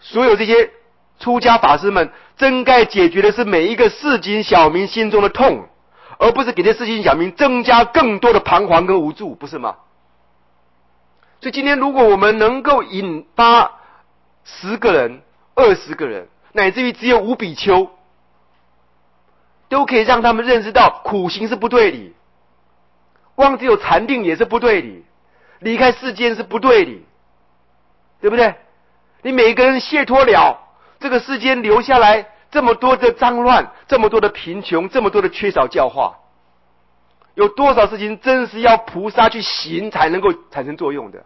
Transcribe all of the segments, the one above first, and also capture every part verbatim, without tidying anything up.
所有这些出家法师们真该解决的是每一个市井小民心中的痛，而不是给这市井小民增加更多的彷徨跟无助，不是吗？所以今天如果我们能够引发十个人、二十个人，乃至于只有五比丘，都可以让他们认识到苦行是不对的，光只有禅定也是不对的，离开世间是不对的，对不对？你每个人解脱了，这个世间留下来这么多的脏乱，这么多的贫穷，这么多的缺少教化，有多少事情真是要菩萨去行才能够产生作用的？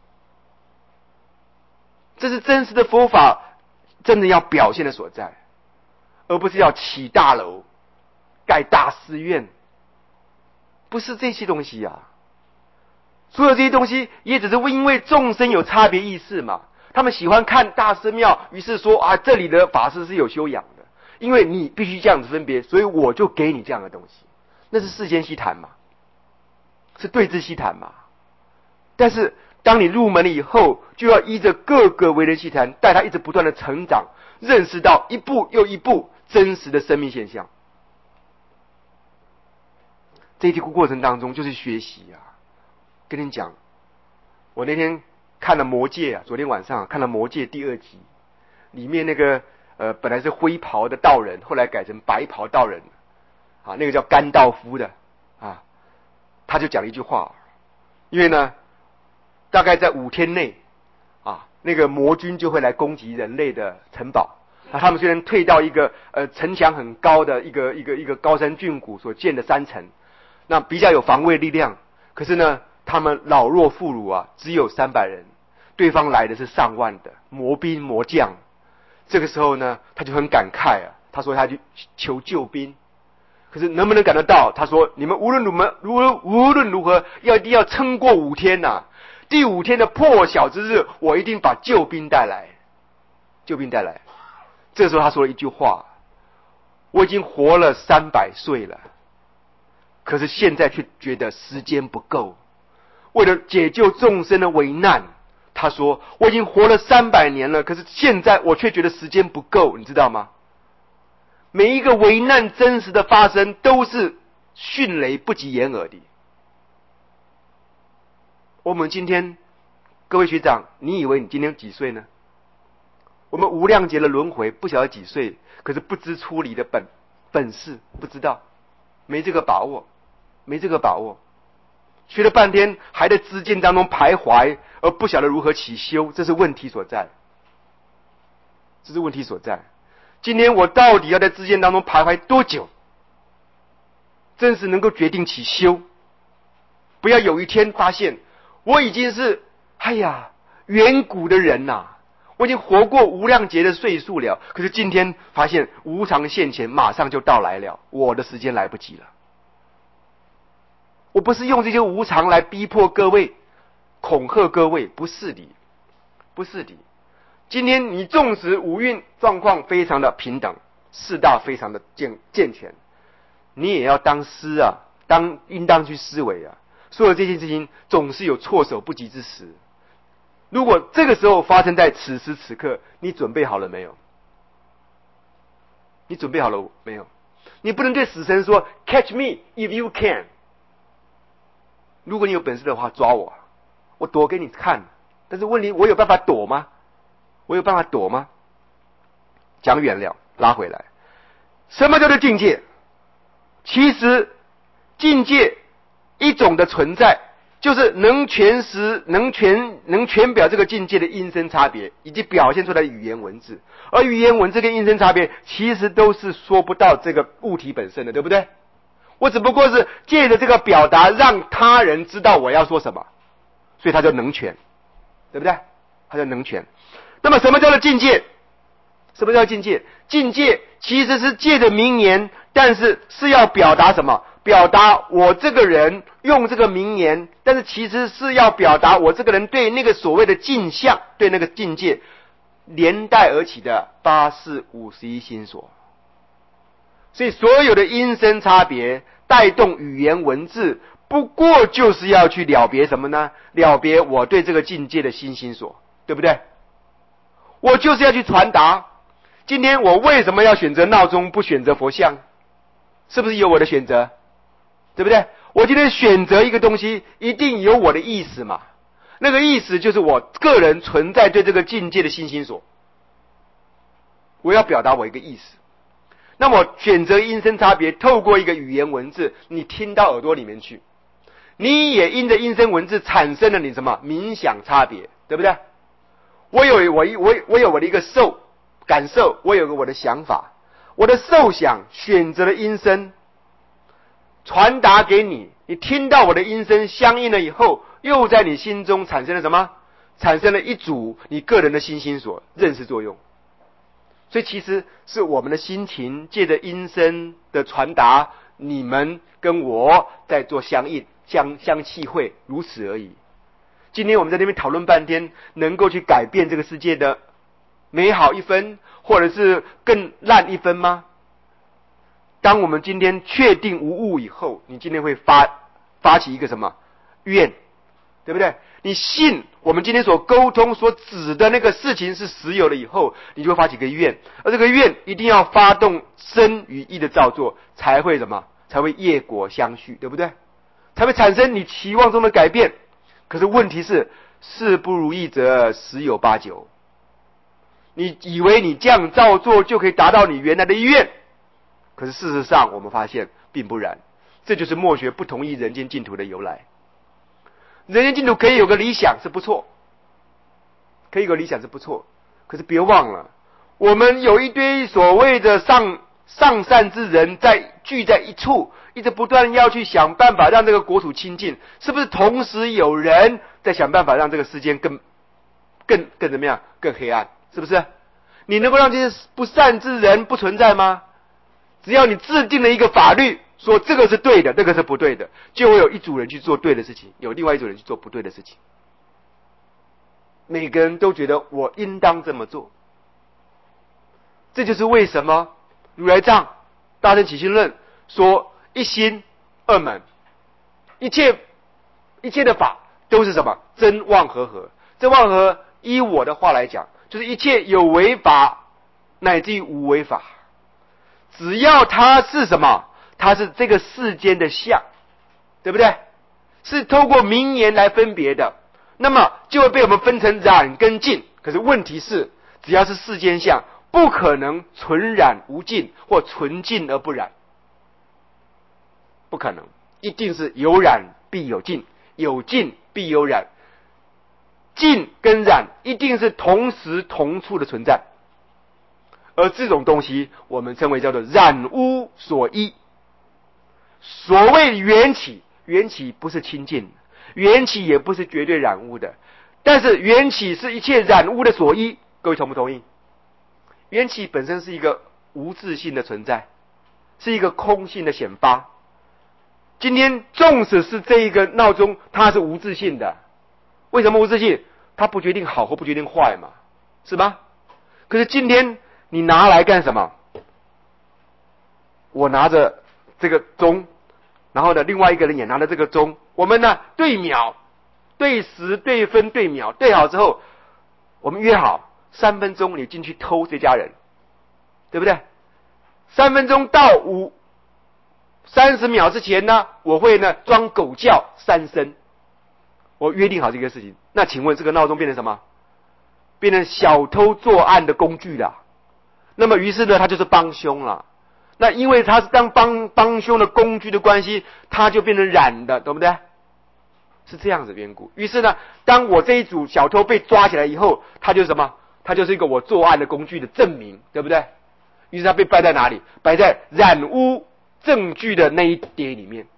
这是真实的佛法真的要表现的所在，而不是要起大楼、盖大寺院，不是这些东西啊。所有这些东西也只是因为众生有差别意识嘛，他们喜欢看大寺庙，于是说啊，这里的法师是有修养的，因为你必须这样子分别，所以我就给你这样的东西。那是世间希谈嘛，是对治希谈嘛。但是当你入门了以后，就要依着各个为人希谈，带他一直不断的成长，认识到一步又一步真实的生命现象。这一过程当中就是学习啊。跟你讲，我那天看了《魔戒》啊，昨天晚上看了《魔戒》第二集，里面那个呃本来是灰袍的道人，后来改成白袍道人，啊，那个叫甘道夫的啊，他就讲了一句话，因为呢，大概在五天内啊，那个魔军就会来攻击人类的城堡。啊，他们虽然退到一个呃城墙很高的一个一个一个高山峻谷所建的山城，那比较有防卫力量，可是呢，他们老弱妇孺啊，只有三百人，对方来的是上万的魔兵魔将。这个时候呢，他就很感慨啊，他说他去求救兵，可是能不能赶得到？他说你们无论如何，无论无论如何，要一定要撑过五天呐、啊。第五天的破晓之日，我一定把救兵带来，救兵带来。这时候他说了一句话：我已经活了三百岁了，可是现在却觉得时间不够。为了解救众生的危难，他说我已经活了三百年了，可是现在我却觉得时间不够，你知道吗？每一个危难真实的发生，都是迅雷不及掩耳的。我们今天，各位学长，你以为你今天几岁呢？我们无量劫的轮回，不晓得几岁，可是不知出离的本本事，不知道，没这个把握，没这个把握。学了半天，还在知见当中徘徊，而不晓得如何起修，这是问题所在。这是问题所在。今天我到底要在知见当中徘徊多久？真是能够决定起修，不要有一天发现我已经是哎呀远古的人呐、啊，我已经活过无量劫的岁数了，可是今天发现无常现前，马上就到来了，我的时间来不及了。我不是用这些无常来逼迫各位、恐吓各位，不是的，不是的。今天你纵使五蕴状况非常的平等，四大非常的健健全，你也要当思啊，当应当去思维啊。所有这件事情总是有措手不及之时。如果这个时候发生在此时此刻，你准备好了没有？你准备好了没有？你不能对死神说 "Catch me if you can"。如果你有本事的话，抓我，我躲给你看。但是问题，我有办法躲吗？我有办法躲吗？讲远了，拉回来。什么叫做境界？其实境界一种的存在，就是能诠释、能全、能全表这个境界的音声差别，以及表现出来的语言文字。而语言文字跟音声差别，其实都是说不到这个物体本身的，对不对？我只不过是借着这个表达，让他人知道我要说什么，所以它叫能诠，对不对？它叫能诠。那么什么叫做境界？什么叫境界？境界其实是借着名言，但是是要表达什么？表达我这个人用这个名言，但是其实是要表达我这个人对那个所谓的境象，对那个境界连带而起的八四五十一心所。所以所有的音声差别带动语言文字，不过就是要去了别什么呢？了别我对这个境界的心心所，对不对？ 我就是要去传达。今天我为什么要选择闹钟，不选择佛像？是不是有我的选择？对不对？我今天选择一个东西，一定有我的意思嘛。那个意思就是我个人存在对这个境界的信心所。我要表达我一个意思。那么选择音声差别，透过一个语言文字，你听到耳朵里面去，你也因着音声文字产生了你什么冥想差别，对不对？我有我我我有我的一个受感受，我有个我的想法，我的受想选择了音声，传达给你，你听到我的音声相应了以后，又在你心中产生了什么？产生了一组你个人的心心所认识作用。所以其实是我们的心情借着音声的传达，你们跟我在做相应相相契会，如此而已。今天我们在那边讨论半天，能够去改变这个世界的美好一分，或者是更烂一分吗？当我们今天确定无误以后，你今天会发发起一个什么愿，对不对？你信我们今天所沟通所指的那个事情是实有了以后，你就会发起一个愿，而这个愿一定要发动身与意的造作，才会什么？才会业果相续，对不对？才会产生你期望中的改变。可是问题是，事不如意则十有八九。你以为你这样照做就可以达到你原来的意愿，可是事实上我们发现并不然。这就是默学不同意人间净土的由来。人间净土可以有个理想是不错，可以有个理想是不错，可是别忘了，我们有一堆所谓的上上善之人在聚在一处，一直不断要去想办法让这个国土清净，是不是同时有人在想办法让这个世间更更更怎么样？更黑暗，是不是？你能够让这些不善之人不存在吗？只要你制定了一个法律，说这个是对的，那个是不对的，就会有一组人去做对的事情，有另外一组人去做不对的事情。每个人都觉得我应当这么做。这就是为什么如来藏大乘起信论说一心二门，一切一切的法都是什么？真妄合合。真妄合依我的话来讲，就是一切有为法乃至于无为法，只要它是什么？它是这个世间的相，对不对？是透过名言来分别的，那么就会被我们分成染跟净。可是问题是，只要是世间相，不可能纯染无净，或纯净而不染，不可能，一定是有染必有净，有净必有染，净跟染一定是同时同处的存在。而这种东西我们称为叫做染污所依。所谓缘起，缘起不是清净，缘起也不是绝对染污的，但是缘起是一切染污的所依。各位同不同意？缘起本身是一个无自性的存在，是一个空性的显发。今天纵使是这一个闹钟，它是无自性的，为什么无自性？它不决定好或不决定坏嘛，是吧？可是今天你拿来干什么？我拿着这个钟，然后呢，另外一个人也拿着这个钟，我们呢对秒、对时、对分、对秒，对好之后，我们约好三分钟你进去偷这家人，对不对？三分钟到五三十秒之前呢，我会呢装狗叫三声，我约定好这个事情。那请问这个闹钟变成什么？变成小偷作案的工具了。那么于是呢，他就是帮凶了。那因为他是当帮帮凶的工具的关系，他就变成染的，对不对？是这样子的缘故。于是呢，当我这一组小偷被抓起来以后，他就是什么？他就是一个我作案的工具的证明，对不对？于是他被摆在哪里？摆在染污证据的那一叠里面。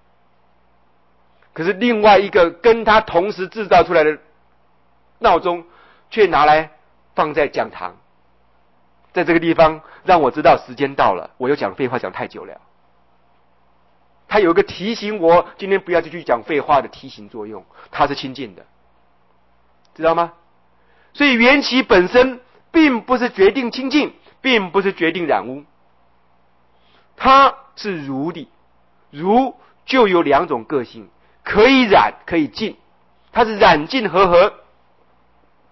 可是另外一个跟他同时制造出来的闹钟，却拿来放在讲堂，在这个地方让我知道时间到了，我又讲废话讲太久了。他有一个提醒我今天不要继续讲废话的提醒作用，它是清净的，知道吗？所以缘起本身并不是决定清净，并不是决定染污，它是如的。如就有两种个性，可以染可以净，它是染净合合。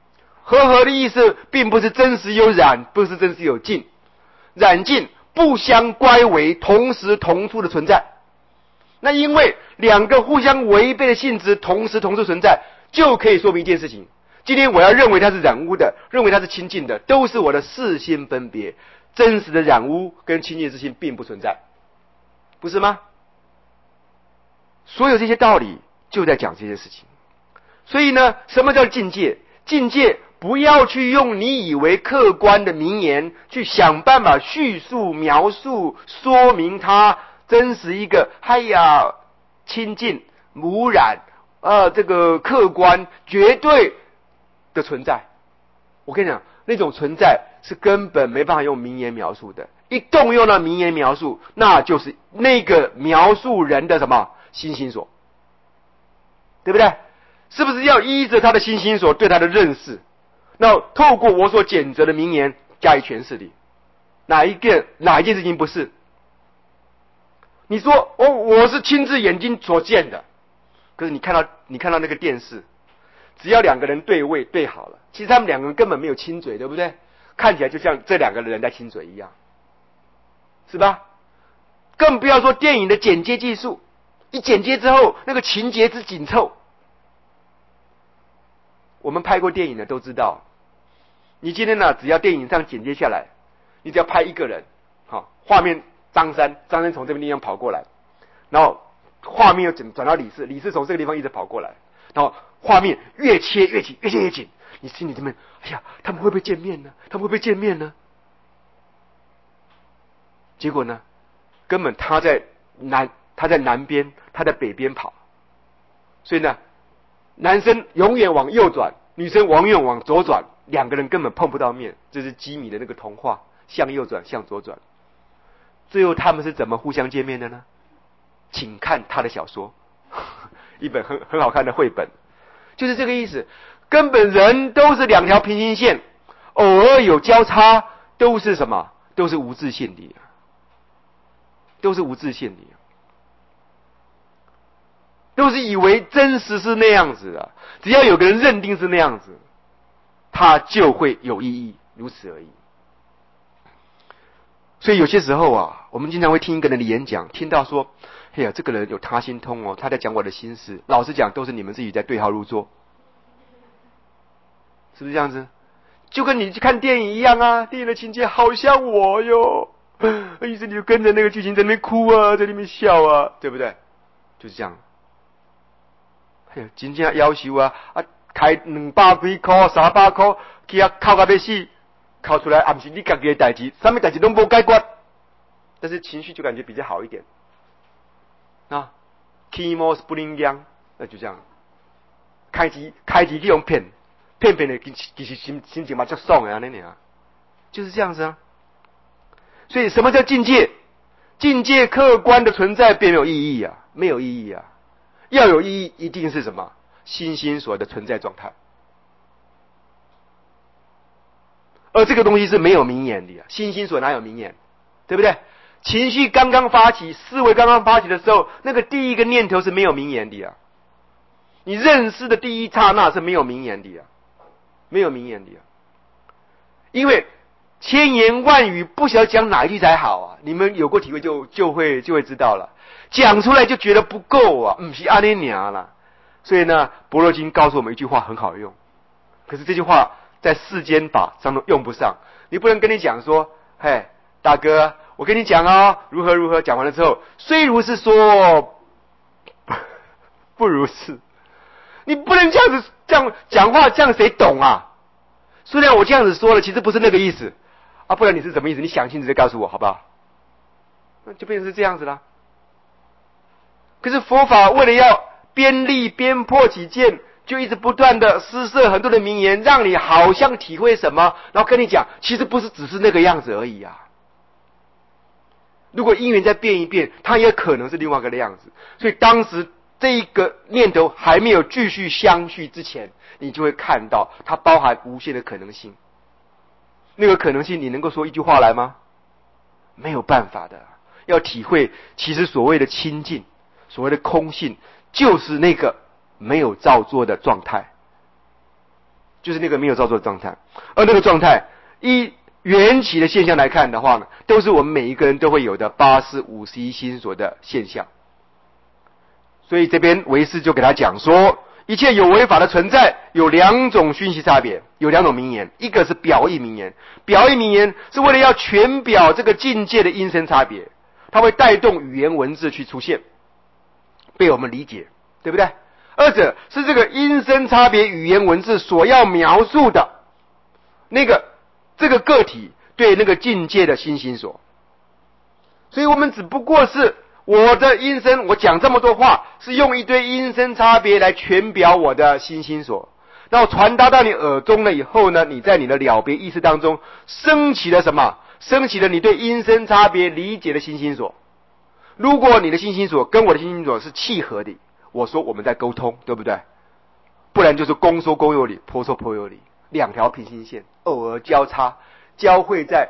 和合的意思并不是真实有染，不是真实有净，染净不相乖违，同时同处的存在。那因为两个互相违背的性质同时同处存在，就可以说明一件事情：今天我要认为它是染污的，认为它是清净的，都是我的视心分别，真实的染污跟清净之心并不存在，不是吗？所有这些道理就在讲这些事情。所以呢，什么叫境界？境界不要去用你以为客观的名言去想办法叙述、描述、说明它真实一个哎呀清净无染呃这个客观绝对的存在。我跟你讲，那种存在是根本没办法用名言描述的。一动用了名言描述，那就是那个描述人的什么心心所，对不对？是不是要依着他的心心所对他的认识，那透过我所拣择的名言加以诠释的？哪一个哪一件事情不是？你说哦，我是亲自眼睛所见的，可是你看到你看到那个电视，只要两个人对位对好了，其实他们两个人根本没有亲嘴，对不对？看起来就像这两个人在亲嘴一样，是吧？更不要说电影的剪接技术，一剪接之后那个情节之紧凑。我们拍过电影的都知道，你今天呢，只要电影上剪接下来，你只要拍一个人，好，画面张三，张三从这边地方跑过来，然后画面又转转到李四，李四从这个地方一直跑过来，然后画面越切越紧，越切越紧，你心里这边，哎呀，他们会不会见面呢？他们会不会见面呢？结果呢，根本他在南，他在南边，他在北边跑，所以呢，男生永远往右转，女生永远往左转，两个人根本碰不到面。这是基米的那个童话，向右转，向左转。最后他们是怎么互相见面的呢？请看他的小说，一本很很好看的绘本，就是这个意思。根本人都是两条平行线，偶尔有交叉，都是什么？都是无自性的，都是无自性的。都是以为真实是那样子的，只要有个人认定是那样子，它就会有意义，如此而已。所以有些时候啊，我们经常会听一个人的演讲，听到说，哎呀，这个人有他心通哦，他在讲我的心事。老实讲，都是你们自己在对号入座，是不是这样子？就跟你去看电影一样啊，电影的情节好像我哟，于是你就跟着那个剧情在那边哭啊，在那边笑啊，对不对？就是这样。哎呀，真正夭寿啊！啊，开两百几块、三百块，去啊哭到要死，哭出来也不是你自己的代志，什么代志都没解决，但是情绪就感觉比较好一点啊。chemo spring young， 那就这样，开机开机去用骗，骗骗的其实心心情嘛就爽啊，那你啊，就是这样子啊。所以什么叫境界？境界客观的存在并没有意义啊，没有意义啊。要有意义，一定是什么？心心所的存在状态。而这个东西是没有名言的，心心所哪有名言？对不对？情绪刚刚发起，思维刚刚发起的时候，那个第一个念头是没有名言的啊。你认识的第一刹那是没有名言的啊，没有名言的啊。因为千言万语不晓得讲哪一句才好啊。你们有过体会就就会就会知道了。讲出来就觉得不够啊，不是阿尼娘啦。所以呢，般若经告诉我们一句话很好用，可是这句话在世间法上都用不上。你不能跟你讲说，嘿，大哥，我跟你讲哦，如何如何，讲完了之后，虽如是说，不如是。你不能这样子这样讲话，这样谁懂啊？虽然我这样子说了，其实不是那个意思啊，不然你是什么意思？你想清楚再告诉我，好不好？那就变成是这样子啦。可是佛法为了要边立边破己见，就一直不断的施设很多的名言，让你好像体会什么，然后跟你讲，其实不是只是那个样子而已啊。如果因缘再变一变，它也可能是另外一个的样子。所以当时这一个念头还没有继续相续之前，你就会看到它包含无限的可能性。那个可能性，你能够说一句话来吗？没有办法的。要体会，其实所谓的清净，所谓的空性，就是那个没有造作的状态。 就是那个没有造作的状态。而那个状态，依缘起的现象来看的话呢，都是我们每一个人都会有的八识五十一心所的现象。所以这边唯识就给他讲说，一切有为法的存在有两种熏习差别，有两种名言，一个是表意名言，表意名言是为了要全表这个境界的音声差别，它会带动语言文字去出现，被我们理解，对不对？二者是这个音声差别语言文字所要描述的那个这个个体对那个境界的心心所。所以我们只不过是我的音声，我讲这么多话是用一堆音声差别来全表我的心心所，然后传达到你耳中了以后呢，你在你的了别意识当中升起了什么？升起了你对音声差别理解的心心所。如果你的心心所跟我的心心所是契合的，我说我们在沟通，对不对？不然就是公说公有理，婆说婆有理，两条平行线偶尔交叉交汇在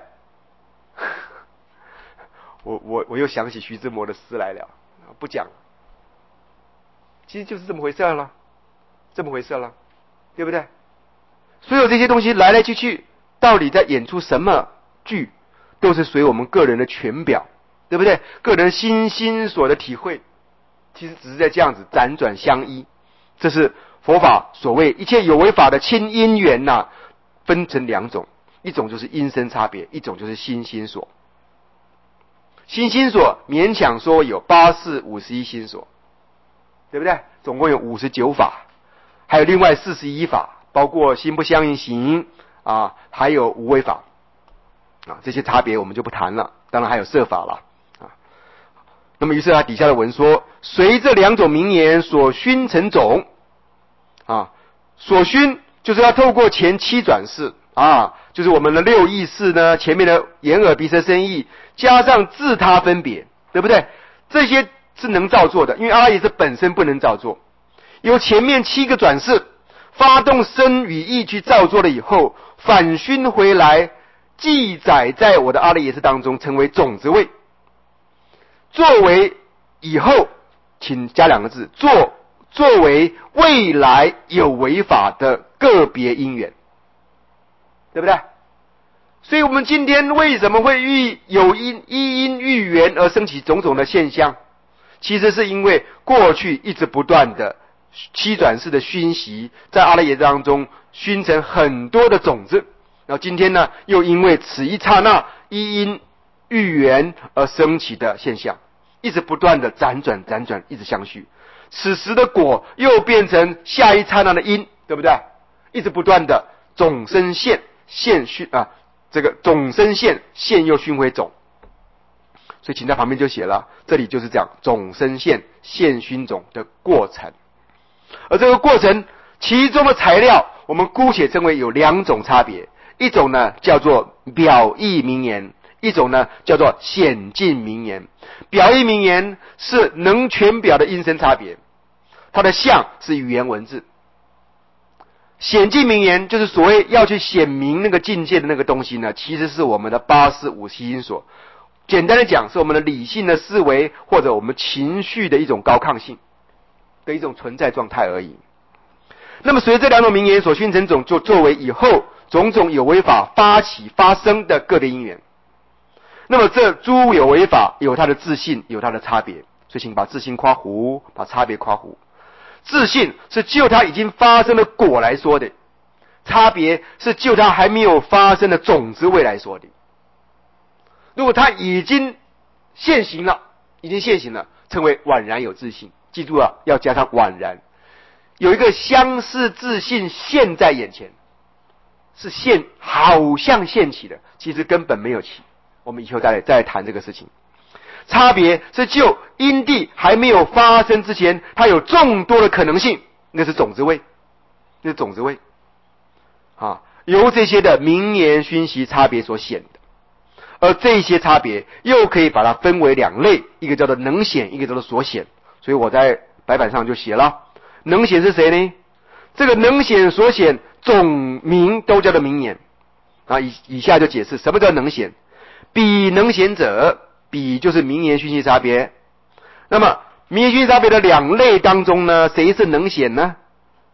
我我我又想起徐志摩的诗来了，不讲了。其实就是这么回事了，这么回事了，对不对？所有这些东西来来去去，到底在演出什么剧，都是随我们个人的全表，对不对？个人心心所的体会，其实只是在这样子辗转相依。这是佛法所谓一切有为法的亲因缘呐、啊，分成两种，一种就是音声差别，一种就是心心所。心心所勉强说有八识五十一心所，对不对？总共有五十九法，还有另外四十一法，包括心不相应行啊，还有无为法啊，这些差别我们就不谈了。当然还有摄法了啊。那么于是他底下的文说，随这两种名言所熏成种啊，所熏就是要透过前七转世啊，就是我们的六意识呢，前面的眼耳鼻舌身意，加上自他分别，对不对？这些是能造作的，因为阿赖耶识本身不能造作，由前面七个转世发动身与意去造作了以后，反熏回来，记载在我的阿赖耶识当中，成为种子位，作为以后，请加两个字，作作为未来有为法的个别因缘，对不对？所以我们今天为什么会遇有因依因遇缘而生起种种的现象，其实是因为过去一直不断的七转世的熏习，在阿赖耶当中熏成很多的种子，然后今天呢，又因为此一刹那依因遇缘而生起的现象，一直不断的辗转辗转，一直相续。此时的果又变成下一刹那的因，对不对？一直不断的种生现，现熏啊，这个种生现，现又熏回种。所以请在旁边就写了，这里就是讲种生现，现熏种的过程。而这个过程其中的材料，我们姑且称为有两种差别，一种呢叫做表意名言，一种呢叫做显尽名言。表意名言是能全表的音声差别，它的像是语言文字。显尽名言就是所谓要去显明那个境界的那个东西呢，其实是我们的八识五十一心所。简单的讲，是我们的理性的思维或者我们情绪的一种高亢性的一种存在状态而已。那么随这两种名言所熏成种，就作为以后种种有为法发起发生的个别因缘。那么这诸有为法有它的自性，有它的差别，所以请把自性括弧，把差别括弧。自性是就它已经发生的果来说的，差别是就它还没有发生的种子位来说的。如果它已经现行了，已经现行了，称为宛然有自性。记住了，要加上宛然，有一个相似自性现在眼前，是现，好像现起的，其实根本没有起。我们以后再来再来谈这个事情。差别是就因地还没有发生之前，它有众多的可能性，那是种子位，那是种子位啊，由这些的名言熏习差别所显的。而这些差别又可以把它分为两类，一个叫做能显，一个叫做所显。所以我在白板上就写了，能显是谁呢？这个能显所显总名都叫做名言啊。以以下就解释什么叫能显。彼能显者，彼就是名言熏习差别。那么名言熏习差别的两类当中呢，谁是能显呢？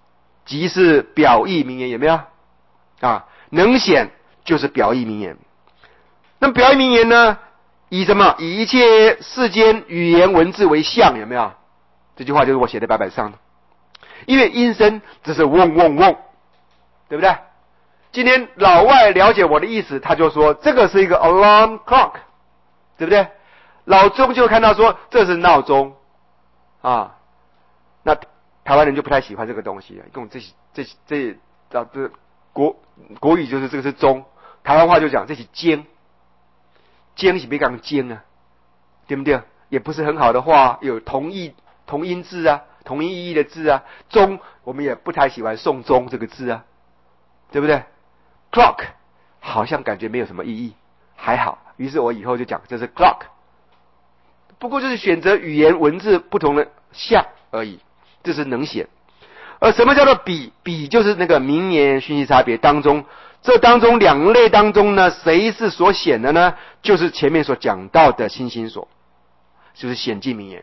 即是表意名言，有没有？啊，能显就是表意名言。那么表意名言呢，以什么？以一切世间语言文字为象，有没有？这句话就是我写在白板上的。因为音声只是嗡嗡嗡，对不对？今天老外了解我的意思，他就说这个是一个 alarm clock， 对不对？老中就看到说这是闹钟啊，那台湾人就不太喜欢这个东西，跟我这这这这这国国语就是这个是钟，台湾话就讲这是尖，尖是别讲尖啊，对不对？也不是很好的话，有同义同音字啊，同音意义的字啊，钟我们也不太喜欢送钟这个字啊，对不对？ clock 好像感觉没有什么意义，还好，于是我以后就讲这是 clock， 不过就是选择语言文字不同的像而已，这是能显。而什么叫做比？比就是那个名言讯息差别当中，这当中两类当中呢，谁是所显的呢？就是前面所讲到的心心所，就是显记名言。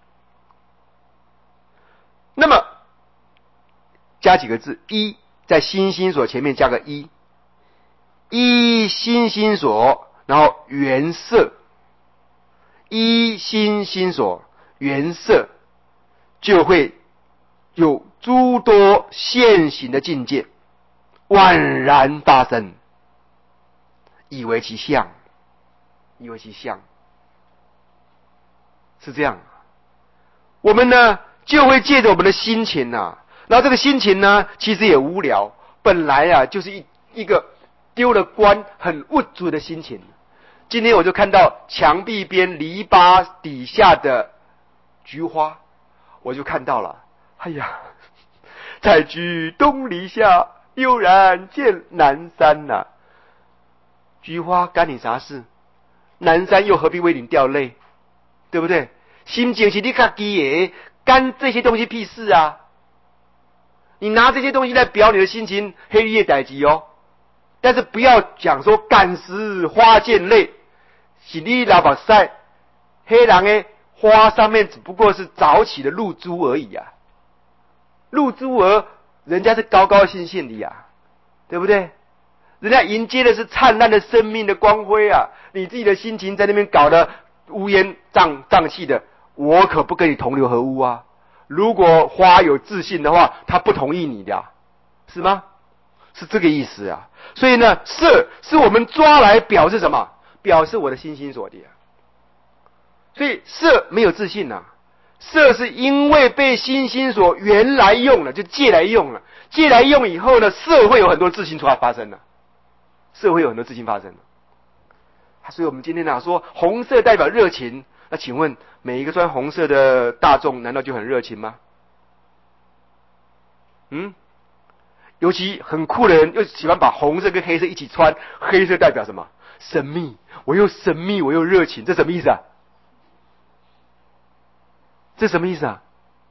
那么加几个字，一在心心所前面加个一，一心心所，然后原色，一心心所原色，就会有诸多现行的境界宛然发生，以为其相，以为其相，是这样。我们呢就会借着我们的心情啊，然后这个心情呢其实也无聊，本来啊就是一一个丢了关很无助的心情。今天我就看到墙壁边篱笆底下的菊花，我就看到了，哎呀，采菊东篱下，悠然见南山呐、啊。菊花干你啥事？南山又何必为你掉泪？对不对？心情是你自己的，干这些东西屁事啊！你拿这些东西来表你的心情，黑夜代志哦。但是不要讲说感时花溅泪，是你老把晒，黑人的花上面只不过是早起的露珠而已啊。露珠儿，人家是高高兴兴的呀，对不对？人家迎接的是灿烂的生命的光辉啊！你自己的心情在那边搞得乌烟瘴瘴气的，我可不跟你同流合污啊！如果花有自信的话，他不同意你的、啊，是吗？是这个意思啊。所以呢，色是我们抓来表示什么？表示我的心心所的、啊。所以色没有自信呐、啊，色是因为被心心所原来用了，就借来用了，借来用以后呢，色会有很多自信出来发生了。社会有很多事情发生，所以我们今天讲说红色代表热情，那请问每一个穿红色的大众难道就很热情吗？嗯，尤其很酷的人又喜欢把红色跟黑色一起穿，黑色代表什么？神秘，我又神秘我又热情，这什么意思啊？这什么意思啊？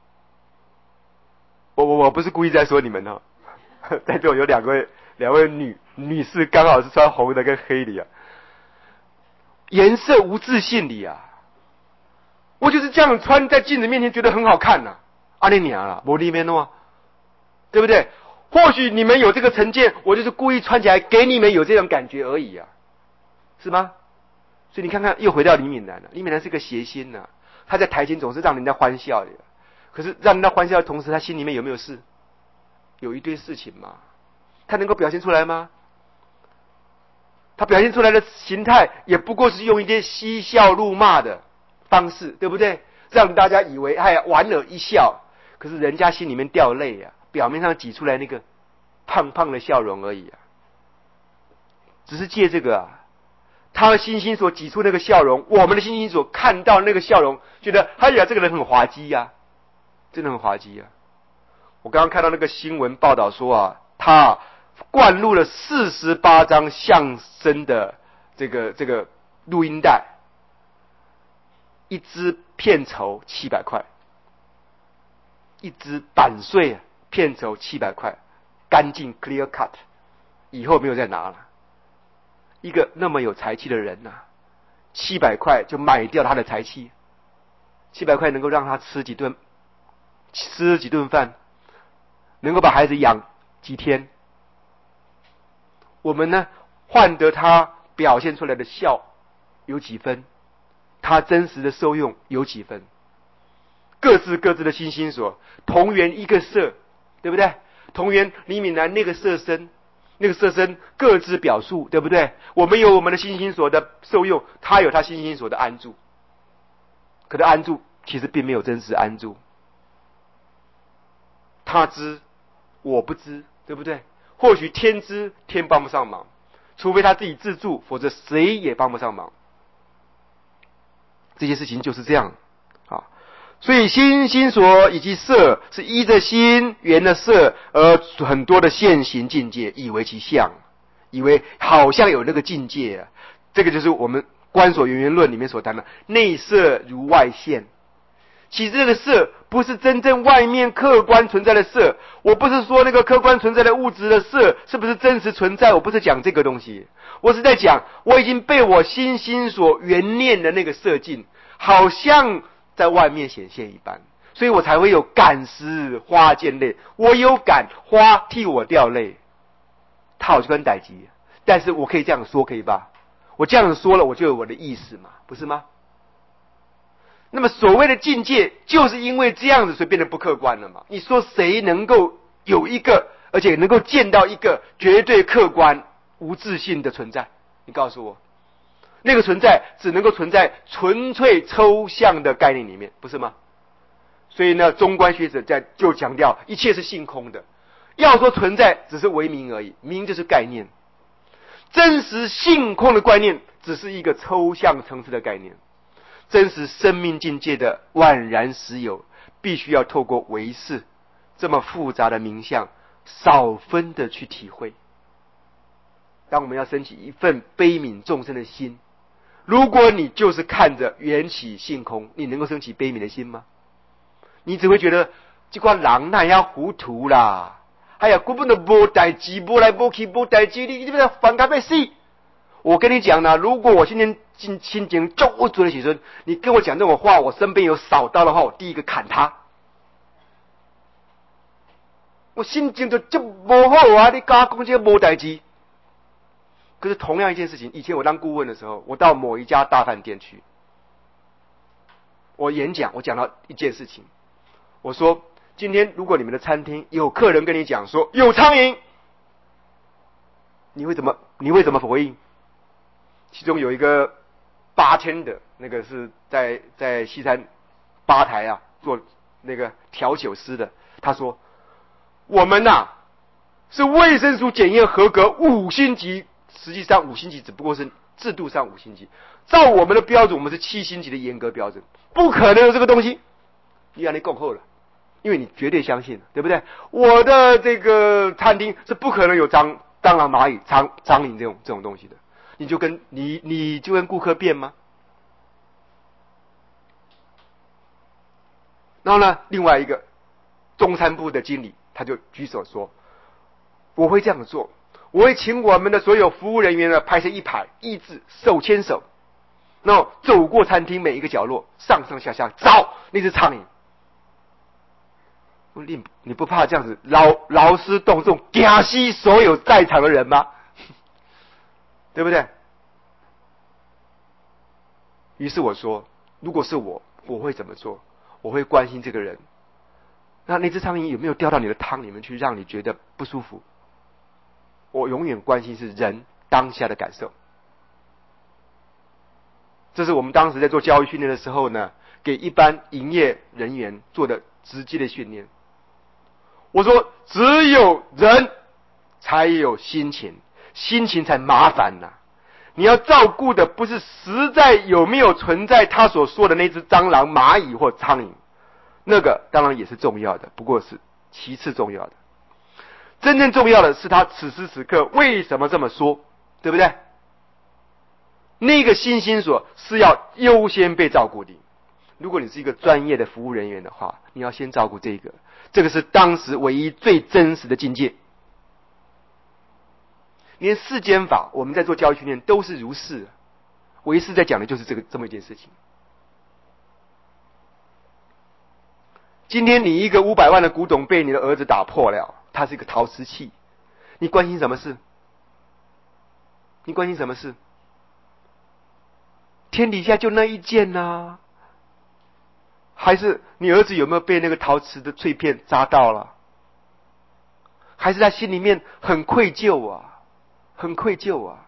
我我我不是故意在说你们哦，在座有两位两位女女士刚好是穿红的跟黑的呀，颜色无自信的呀。我就是这样穿在镜子面前觉得很好看呐、啊，阿尼娘啦，我里面的吗？对不对？或许你们有这个成见，我就是故意穿起来给你们有这种感觉而已啊，是吗？所以你看看，又回到李敏兰了。李敏兰是个谐星呐、啊，他在台前总是让人家欢笑的，可是让人家欢笑的同时，他心里面有没有事？有一堆事情嘛。他能够表现出来吗？他表现出来的形态也不过是用一些嬉笑怒骂的方式，对不对？让大家以为哎呀莞尔一笑，可是人家心里面掉泪啊，表面上挤出来那个胖胖的笑容而已啊。只是借这个啊，他的心心所挤出那个笑容，我们的心心所看到那个笑容，觉得哎呀这个人很滑稽呀、啊，真的很滑稽啊。我刚刚看到那个新闻报道说啊，他灌入了四十八张相声的这个这个录音带，一支片酬七百块，一支版税片酬七百块，干净 clear cut， 以后没有再拿了。一个那么有才气的人呐、啊，七百块就买掉他的才气，七百块能够让他吃几顿，吃几顿饭。 能够把孩子养几天，我们呢换得他表现出来的孝有几分，他真实的受用有几分，各自各自的心心所，同源一个色，对不对？同源李敏南那个色身，那个色身各自表述，对不对？我们有我们的心心所的受用，他有他心心所的安住，可是安住其实并没有真实安住，他知我不知，对不对？或许天知，天帮不上忙，除非他自己自助，否则谁也帮不上忙。这些事情就是这样啊。所以心心所以及色是依着心缘的色而很多的现行境界，以为其相，以为好像有那个境界啊。这个就是我们观所缘缘论里面所谈的内色如外现。其实这个色不是真正外面客观存在的色，我不是说那个客观存在的物质的色是不是真实存在，我不是讲这个东西，我是在讲我已经被我心心所缘念的那个色境好像在外面显现一般，所以我才会有感时花溅泪，我有感花替我掉泪，他好就跟逮急，但是我可以这样说，可以吧？我这样说了我就有我的意思嘛，不是吗？那么所谓的境界就是因为这样子所以变得不客观了嘛。你说谁能够有一个而且能够见到一个绝对客观无自性的存在？你告诉我，那个存在只能够存在纯粹抽象的概念里面，不是吗？所以呢，中观学者在就强调一切是性空的，要说存在只是为名而已，名就是概念，真实性空的概念只是一个抽象层次的概念，真实生命境界的万然实有，必须要透过唯识这么复杂的名相少分的去体会。当我们要升起一份悲悯众生的心，如果你就是看着缘起性空，你能够升起悲悯的心吗？你只会觉得这块人那要糊涂啦，哎呀，根本都无代志，无来无去，无代志，你你这烦到要死。我跟你讲呢，如果我今天心心情就不准的时候，你跟我讲这种话，我身边有扫刀的话，我第一个砍他。我心情就就不好啊！你跟我讲这个无代志。可是同样一件事情，以前我当顾问的时候，我到某一家大饭店去，我演讲，我讲到一件事情，我说今天如果你们的餐厅有客人跟你讲说有苍蝇，你会怎么你会怎么回应？其中有一个bartender，那个是在在西餐吧台啊做那个调酒师的，他说我们呐、啊、是卫生署检验合格五星级，实际上五星级只不过是制度上五星级，照我们的标准我们是七星级的严格标准，不可能有这个东西。你让你够厚了，因为你绝对相信，对不对？我的这个餐厅是不可能有蟑蟑螂蚂蚁苍苍蝇这种这种东西的。你就跟你你就跟顾客辩吗？然后呢，另外一个中餐部的经理他就举手说，我会这样做，我会请我们的所有服务人员呢排成一排，一字手牵手，然后走过餐厅每一个角落，上上下下找那只苍蝇。你你不怕这样子劳劳师动众，惊死所有在场的人吗？对不对？于是我说，如果是我，我会怎么做？我会关心这个人，那那只苍蝇有没有掉到你的汤里面去，让你觉得不舒服？我永远关心是人当下的感受。这是我们当时在做教育训练的时候呢，给一般营业人员做的直接的训练。我说，只有人才有心情，心情才麻烦呐、啊。你要照顾的不是实在有没有存在他所说的那只蟑螂、蚂蚁或苍蝇，那个当然也是重要的，不过是其次重要的。真正重要的是他此时此刻为什么这么说，对不对？那个心心所是要优先被照顾的。如果你是一个专业的服务人员的话，你要先照顾这个，这个是当时唯一最真实的境界。连世间法我们在做教育训练都是如是，唯识在讲的就是这个这么一件事情。 今天你一个五百万的古董被你的儿子打破了，它是一个陶瓷器，你关心什么事？你关心什么事？天底下就那一件啊，还是你儿子有没有被那个陶瓷的碎片扎到了？还是他心里面很愧疚啊，很愧疚啊？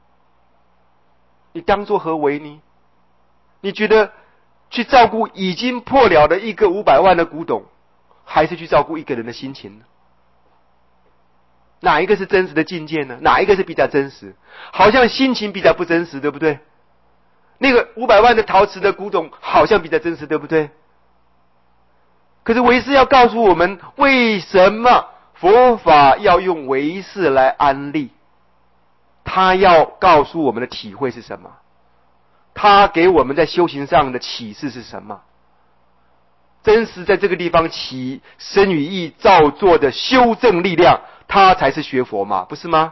你当作何为呢？你觉得去照顾已经破了的一个五百万的古董，还是去照顾一个人的心情呢？哪一个是真实的境界呢？哪一个是比较真实？好像心情比较不真实，对不对？那个五百万的陶瓷的古董好像比较真实，对不对？可是唯识要告诉我们，为什么佛法要用唯识来安立？他要告诉我们的体会是什么？他给我们在修行上的启示是什么？真实在这个地方起身语意造作的修正力量，他才是学佛嘛，不是吗？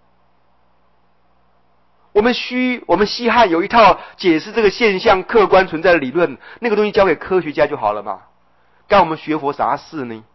我们虚，我们西汉有一套解释这个现象客观存在的理论，那个东西交给科学家就好了嘛，干我们学佛啥事呢？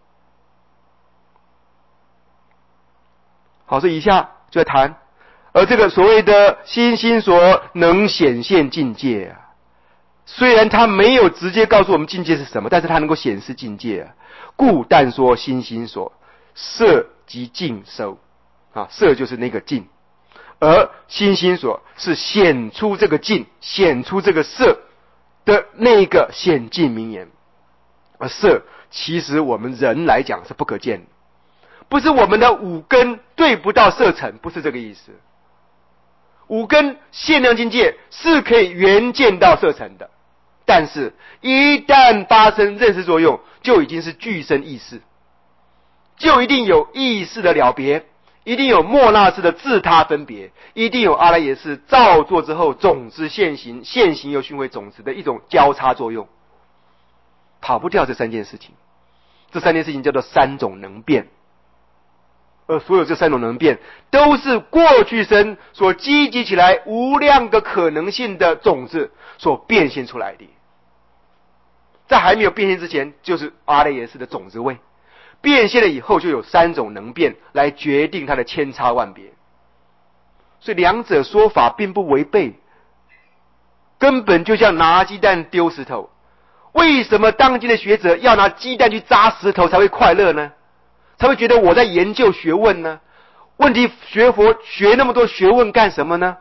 好，所以以下就要谈，而这个所谓的心心所能显现境界啊，虽然他没有直接告诉我们境界是什么，但是他能够显示境界啊。故但说心心所，色即境收啊，色就是那个境。而心心所是显出这个境，显出这个色的那个显境名言。而色其实我们人来讲是不可见的，不是我们的五根对不到色尘，不是这个意思。五根限量境界是可以原见到色尘的，但是一旦发生认识作用，就已经是具身意识，就一定有意识的了别，一定有莫那式的自他分别，一定有阿赖耶识造作之后种子现行，现行又熏为种子的一种交叉作用，跑不掉这三件事情。这三件事情叫做三种能变，而所有这三种能变都是过去生所积集起来无量个可能性的种子所变现出来的。在还没有变现之前，就是阿赖耶识的种子位，变现了以后就有三种能变来决定它的千差万别。所以两者说法并不违背，根本就像拿鸡蛋丢石头。为什么当今的学者要拿鸡蛋去扎石头才会快乐呢？才会觉得我在研究学问呢？问题学佛学那么多学问干什么呢？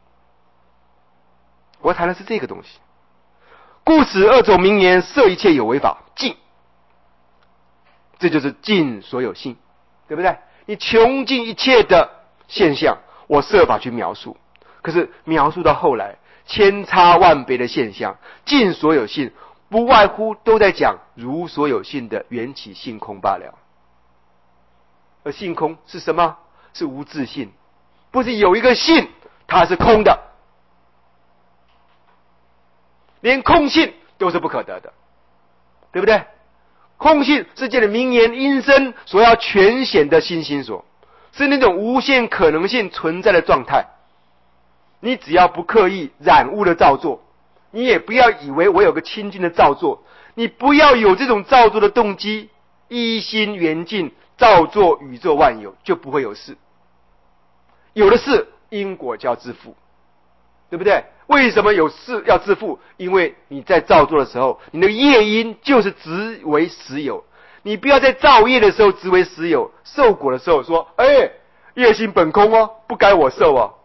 我要谈的是这个东西。故此二种名言，摄一切有为法，尽。这就是尽所有性，对不对？你穷尽一切的现象，我设法去描述。可是描述到后来，千差万别的现象，尽所有性，不外乎都在讲如所有性的缘起性空罢了。而性空是什么？是无自性，不是有一个性它是空的，连空性都是不可得的，对不对？空性是借着名言音声所要全显的心心所，是那种无限可能性存在的状态。你只要不刻意染污的造作，你也不要以为我有个清净的造作，你不要有这种造作的动机，一心缘尽造作宇宙万有，就不会有事。有的是因果就要自负，对不对？为什么有事要自负？因为你在造作的时候，你的业因就是执为实有。你不要在造业的时候执为实有，受果的时候说，哎，业心本空哦，不该我受哦。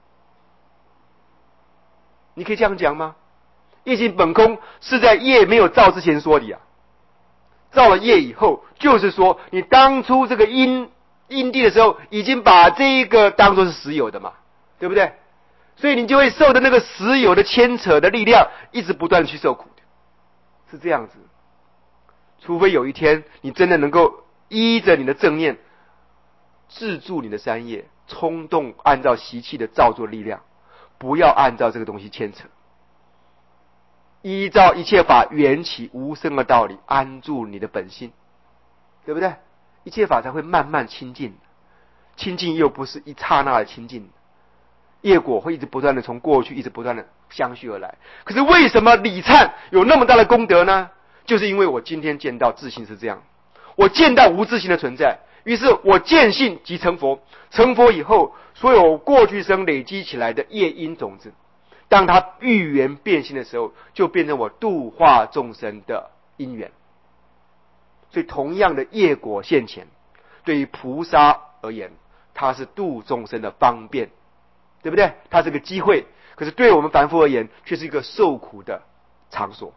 你可以这样讲吗？业心本空是在业没有造之前说的啊，造了业以后，就是说你当初这个因因地的时候，已经把这一个当作是实有的嘛，对不对？所以你就会受的那个实有的牵扯的力量，一直不断去受苦的，是这样子。除非有一天你真的能够依着你的正念制住你的三业，冲动按照习气的造作力量，不要按照这个东西牵扯，依照一切法缘起无生的道理安住你的本心，对不对？一切法才会慢慢清净，清净又不是一刹那的清净，业果会一直不断的从过去一直不断的相续而来。可是为什么礼忏有那么大的功德呢？ 就是因为我今天见到自信是这样，我见到无自性的存在，于是我见性即成佛。成佛以后，所有过去生累积起来的业因种子，当它预缘变性的时候，就变成我度化众生的因缘。所以同样的业果现前，对于菩萨而言，它是度众生的方便，对不对？它是个机会。可是对我们凡夫而言，却是一个受苦的场所。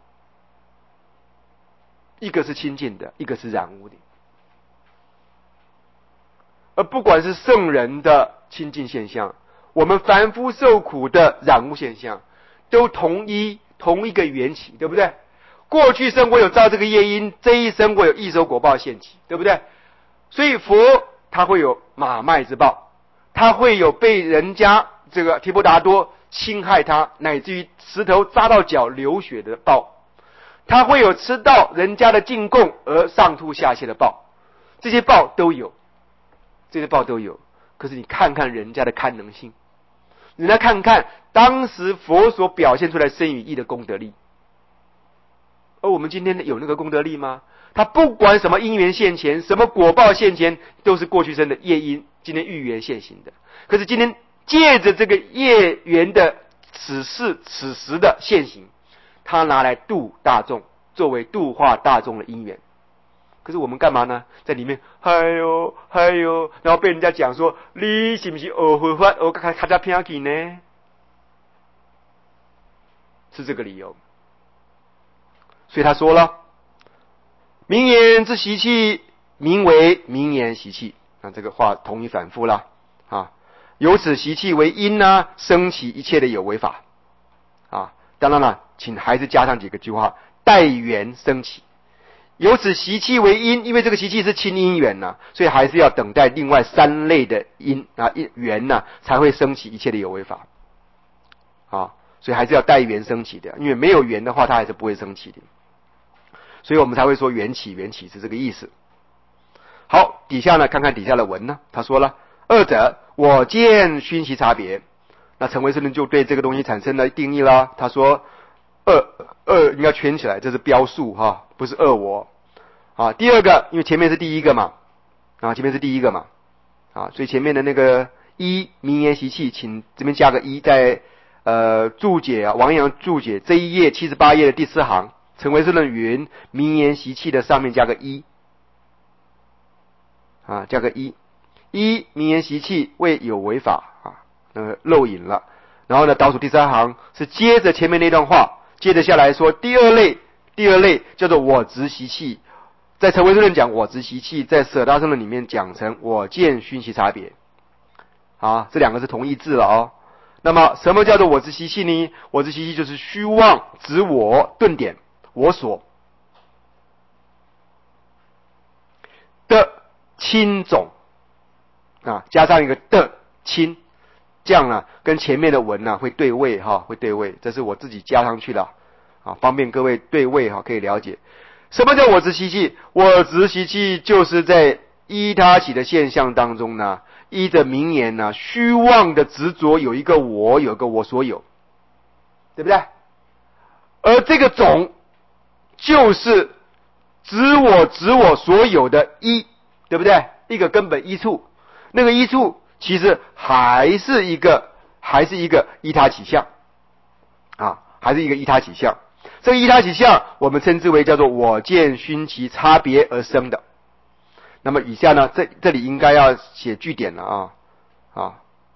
一个是清净的，一个是染污的。而不管是圣人的清净现象，我们凡夫受苦的染污现象，都同一同一个缘起，对不对？过去生我有造这个业因，这一生我有异熟果报现起，对不对？所以佛他会有马麦之报，他会有被人家这个提婆达多侵害他，乃至于石头扎到脚流血的报，他会有吃到人家的进贡而上吐下泻的报，这些报都有。这些报都有，可是你看看人家的堪能性，人家看看当时佛所表现出来身语意的功德力，而我们今天有那个功德力吗？他不管什么因缘现前，什么果报现前，都是过去生的业因，今天预缘现行的。可是今天借着这个业缘的此事此时的现行，他拿来度大众，作为度化大众的因缘。可是我们干嘛呢？在里面，哎呦，哎呦，然后被人家讲说，你是不是学佛法，我卡卡加偏去呢？是这个理由。所以他说了，名言之习气，名为名言习气。那这个话同一反复了啊。由此习气为因呢、啊，生起一切的有为法啊。当然了，请还是加上几个句话，待缘生起。由此习气为因，因为这个习气是亲因缘呐、啊，所以还是要等待另外三类的因啊缘呐、啊，才会升起一切的有为法啊，所以还是要待缘升起的，因为没有缘的话，它还是不会升起的，所以我们才会说缘起，缘起是这个意思。好，底下呢，看看底下的文呢，他说了，二者我见熏习差别，那陈唯识论就对这个东西产生了定义了，他说二二应该圈起来，这是标数哈，不是二我。啊，第二个，因为前面是第一个嘛，啊，前面是第一个嘛，啊，所以前面的那个一名言习气，请这边加个一，在呃注解啊，王阳注解这一页七十八页的第四行，陈唯识论云名言习气的上面加个一，啊，加个一，一名言习气为有为法啊，那个漏引了，然后呢，倒数第三行是接着前面那段话，接着下来说第二类，第二类叫做我执习气。在陈唯识论讲我执习气，在舍大乘论里面讲成我见熏习差别，啊，这两个是同义字了哦。那么什么叫做我执习气呢？我执习气就是虚妄执我顿点我所的亲种啊，加上一个的亲，这样呢跟前面的文呢会对位哈，会对位，这是我自己加上去的啊，方便各位对位哈，可以了解。什么叫我执习气？我执习气就是在依他起的现象当中呢，依着名言呢，虚妄的执着有一个我，有一个我所有，对不对？而这个种就是执我执我所有的一，对不对？一个根本一处，那个一处其实还是一个还是一个依他起相啊，还是一个依他起相。这个依他起相，我们称之为叫做我见熏习差别而生的。那么以下呢，这这里应该要写句点了啊啊，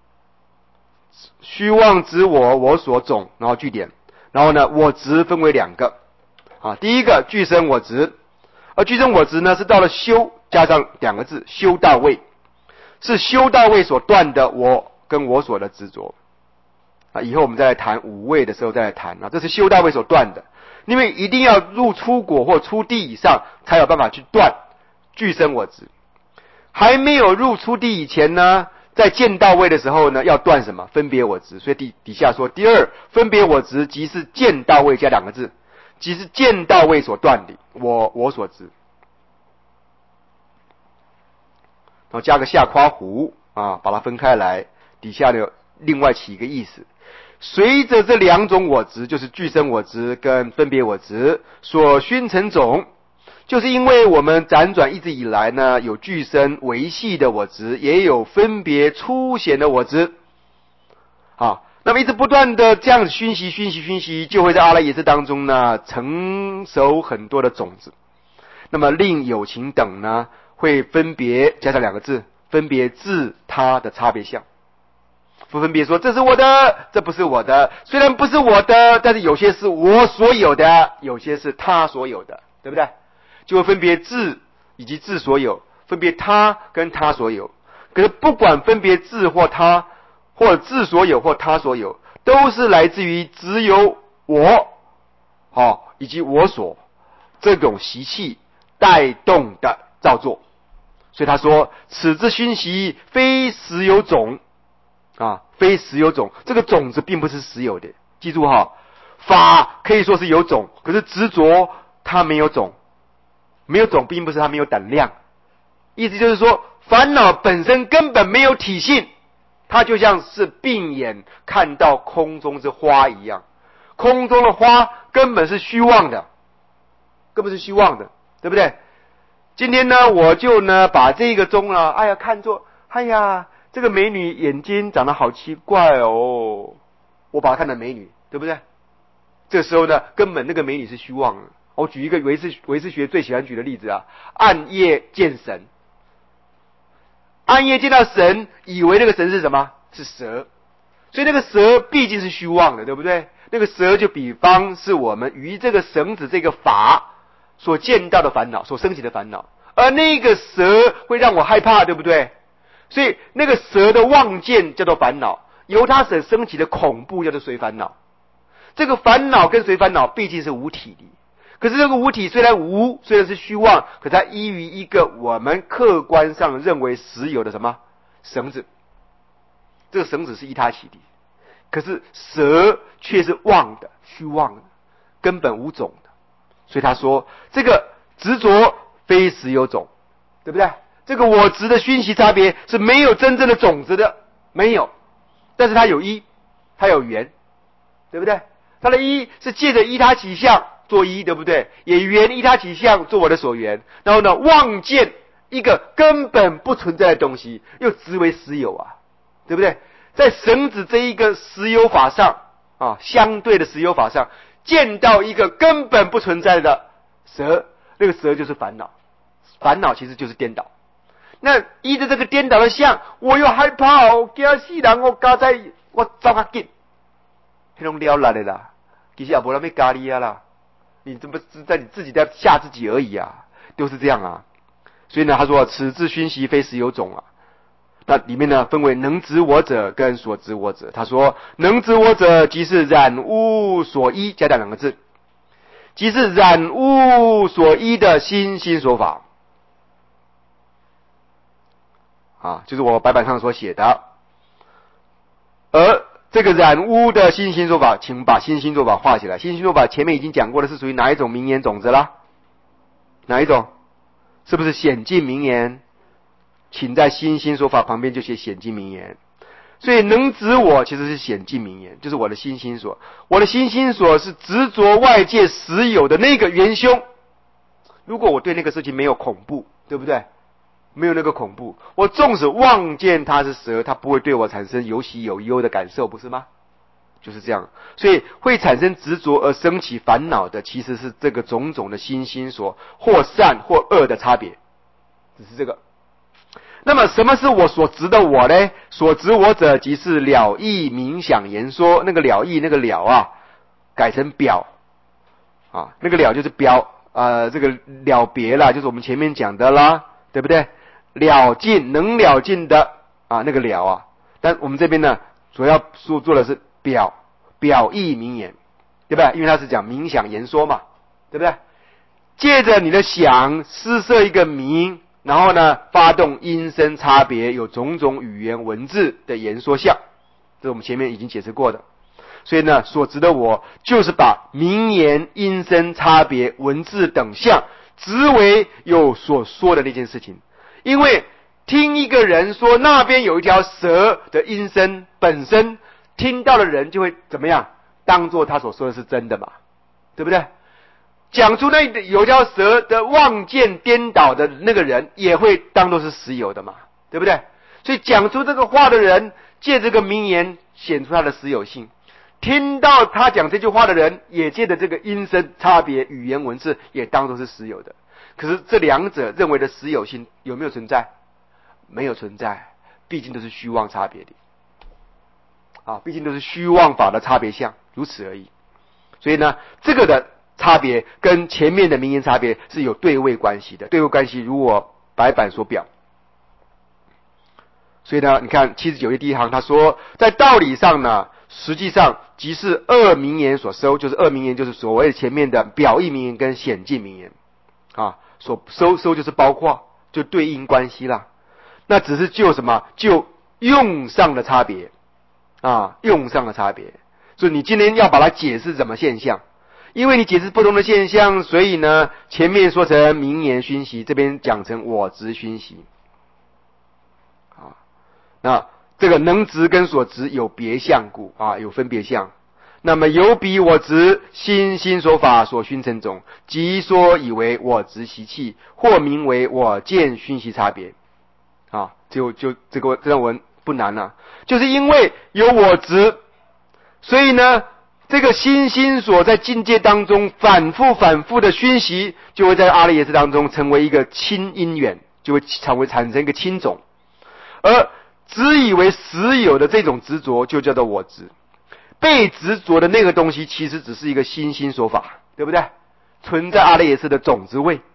虚妄执我我所种，然后句点，然后呢，我执分为两个啊，第一个具生我执，而具生我执呢是到了修加上两个字修到位，是修到位所断的我跟我所的执着啊，以后我们再来谈五位的时候再来谈啊，这是修到位所断的。因为一定要入出果或出地以上，才有办法去断具生我执。还没有入出地以前呢，在见到位的时候呢，要断什么？分别我执。所以底底下说，第二分别我执即是见到位加两个字，即是见到位所断的我我所执。然后加个下括弧啊，把它分开来，底下呢另外起一个意思。 随着这两种我执，就是具生我执跟分别我执所熏成种，就是因为我们辗转一直以来呢，有具生维系的我执，也有分别粗显的我执。好，那么一直不断的这样子熏习熏习熏习，就会在阿赖耶识当中呢成熟很多的种子。那么令有情等呢，会分别加上两个字，分别自他的差别相。不分别说这是我的，这不是我的，虽然不是我的，但是有些是我所有的，有些是他所有的，对不对？就会分别自以及自所有，分别他跟他所有。可是不管分别自或他，或者自所有或他所有，都是来自于只有我，哦，以及我所这种习气带动的造作。所以他说，此之熏习非实有种啊，非实有种，这个种子并不是实有的，记住哈，法可以说是有种，可是执着它没有种，没有种并不是它没有胆量，意思就是说，烦恼本身根本没有体性，它就像是病眼看到空中之花一样，空中的花根本是虚妄的，根本是虚妄的，对不对？今天呢，我就呢把这个钟啊，哎呀看作，哎呀。这个美女眼睛长得好奇怪哦，我把她看成美女，对不对？这时候呢，根本那个美女是虚妄的。我举一个唯识唯识学最喜欢举的例子啊，暗夜见神，暗夜见到神，以为那个神是什么？是蛇，所以那个蛇毕竟是虚妄的，对不对？那个蛇就比方是我们于这个绳子这个法所见到的烦恼，所升起的烦恼，而那个蛇会让我害怕，对不对？所以那个蛇的妄见叫做烦恼，由它所升起的恐怖叫做随烦恼。这个烦恼跟随烦恼毕竟是无体的，可是这个无体虽然无，虽然是虚妄，可它依于一个我们客观上认为实有的什么绳子，这个绳子是依他起的，可是蛇却是妄的，虚妄的，根本无种的。所以他说这个执着非实有种，对不对？这个我执的熏习差别是没有真正的种子的，没有，但是它有依，它有缘，对不对？它的依是借着依他起相做依，对不对？也缘依他起相做我的所缘，然后呢，妄见一个根本不存在的东西，又执为实有啊，对不对？在绳子这一个实有法上啊，相对的实有法上，见到一个根本不存在的蛇，那个蛇就是烦恼，烦恼其实就是颠倒。那依着这个颠倒的相，我又害怕，我惊死人，我加在我走较紧，那种了了的啦，其实也没人要加你啊啦，你这不是在你自己在吓自己而已啊，都是这样啊。所以呢，他说此之熏习非实有种啊。那里面呢分为能执我者跟所执我者。他说能执我者即是染污所依，加上两个字，即是染污所依的心心所法。啊，就是我白板上所写的。而这个染污的心心说法，请把心心说法画起来。心心说法前面已经讲过的是属于哪一种名言种子啦？哪一种？是不是显尽名言？请在心心说法旁边就写显尽名言。所以能执我其实是显尽名言，就是我的心心所。我的心心所是执着外界实有的那个元凶。如果我对那个事情没有恐怖，对不对？没有那个恐怖，我纵使望见它是蛇，它不会对我产生有喜有忧的感受，不是吗？就是这样。所以会产生执着而生起烦恼的，其实是这个种种的心心所或善或恶的差别，只是这个。那么什么是我所执的我呢？所执我者即是了义冥想言说。那个了义那个了啊改成表啊，那个了就是表呃这个了别啦，就是我们前面讲的啦，对不对？了尽能了尽的啊那个了啊，但我们这边呢主要说做的是表表义名言，对不对？因为它是讲冥想言说嘛，对不对？借着你的想施设一个名，然后呢发动音声差别，有种种语言文字的言说相，这是我们前面已经解释过的。所以呢所执的我就是把名言音声差别文字等相执为有所说的那件事情。因为听一个人说那边有一条蛇的音声本身听到的人就会怎么样？当作他所说的是真的嘛，对不对？讲出那有条蛇的妄见颠倒的那个人，也会当作是实有的嘛，对不对？所以讲出这个话的人，借这个名言显出他的实有性。听到他讲这句话的人，也借着这个音声差别、语言文字，也当作是实有的。可是这两者认为的实有性有没有存在？没有存在，毕竟都是虚妄差别的啊，毕竟都是虚妄法的差别相，如此而已。所以呢，这个的差别跟前面的名言差别是有对位关系的，对位关系如我白板所表。所以呢，你看七十九页第一行，他说，在道理上呢，实际上即是二名言所收，就是二名言，就是所谓前面的表意名言跟显尽名言啊，所收收就是包括，就对应关系啦。那只是就什么，就用上的差别啊，用上的差别。所以你今天要把它解释什么现象？因为你解释不同的现象，所以呢，前面说成名言熏习，这边讲成我执熏习。啊，那这个能执跟所执有别相故啊，有分别相。那么有彼我执心心所法所熏成种，即说以为我执习气，或名为我见熏习差别。啊，就就这个这段文不难了、啊，就是因为有我执，所以呢，这个心心所在境界当中反复反复的熏习，就会在阿赖耶识当中成为一个亲因缘，就会成为产生一个亲种。而只以为实有的这种执着，就叫做我执。被执着的那个东西，其实只是一个心心所法，对不对？存在阿赖耶识的种子位，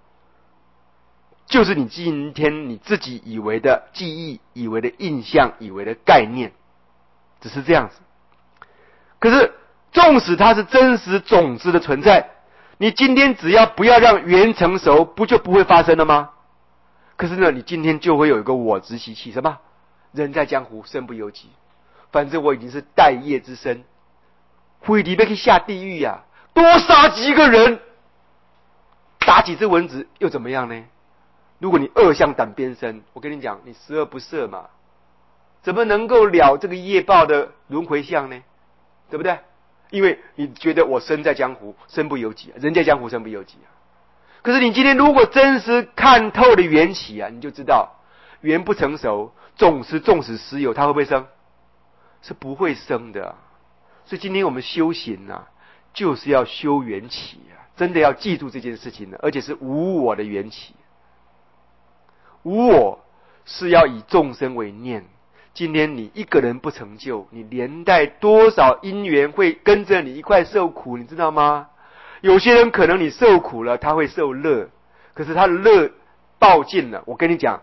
就是你今天你自己以为的记忆、以为的印象、以为的概念，只是这样子。可是，纵使它是真实种子的存在，你今天只要不要让缘成熟，不就不会发生了吗？可是呢，你今天就会有一个我执习气，什么？人在江湖，身不由己。反正我已经是待业之身，非得要去下地狱呀、啊！多杀几个人，打几只蚊子又怎么样呢？如果你恶向胆边生，我跟你讲，你十恶不赦嘛，怎么能够了这个业报的轮回相呢？对不对？因为你觉得我身在江湖，身不由己、啊，人在江湖，身不由己啊。可是你今天如果真实看透了缘起啊，你就知道缘不成熟，纵使纵使实有，它会不会生？是不会生的、啊。所以今天我们修行啊，就是要修缘起啊，真的要记住这件事情的，而且是无我的缘起。无我是要以众生为念。今天你一个人不成就，你连带多少因缘会跟着你一块受苦，你知道吗？有些人可能你受苦了，他会受乐，可是他的乐报尽了。我跟你讲，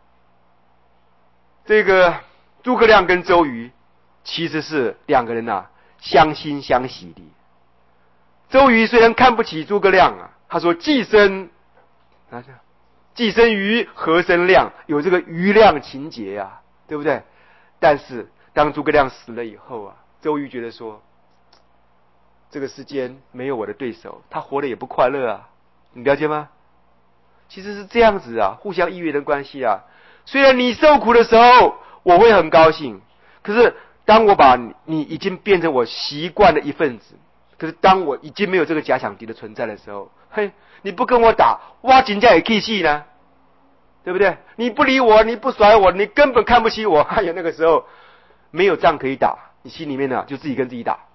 这个诸葛亮跟周瑜其实是两个人啊，相欣相喜的。周瑜虽然看不起诸葛亮啊，他说既生啊，既生瑜，何生亮，有这个瑜亮情节啊，对不对？但是当诸葛亮死了以后啊，周瑜觉得说，这个世间没有我的对手，他活得也不快乐啊，你了解吗？其实是这样子啊，互相依缘的关系啊。虽然你受苦的时候，我会很高兴，可是当我把你已经变成我习惯的一份子，可是当我已经没有这个假想敌的存在的时候，嘿，你不跟我打，我真正也气气呢，对不对？你不理我，你不甩我，你根本看不起我，还有那个时候没有仗可以打，你心里面呢就自己跟自己打，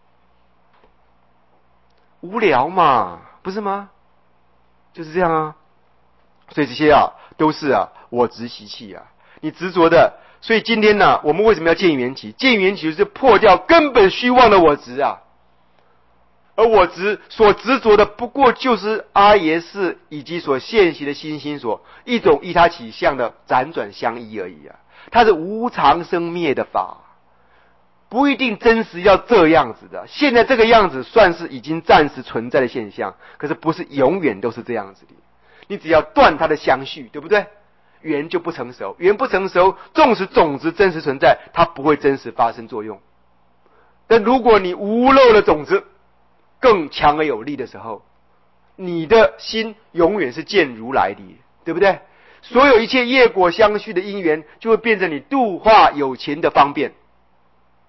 无聊嘛，不是吗？就是这样啊。所以这些啊都是啊我执习气啊，你执着的。所以今天呢，我们为什么要见缘起？见缘起就是破掉根本虚妄的我执啊。而我执所执着的，不过就是阿耶识以及所现习的心心所一种依他起相的辗转相依而已啊。它是无常生灭的法，不一定真实要这样子的。现在这个样子算是已经暂时存在的现象，可是不是永远都是这样子的。你只要断它的相续，对不对？缘就不成熟，缘不成熟，纵使种子真实存在，它不会真实发生作用。但如果你无漏的种子更强而有力的时候，你的心永远是见如来的，对不对？所有一切业果相续的因缘，就会变成你度化有情的方便。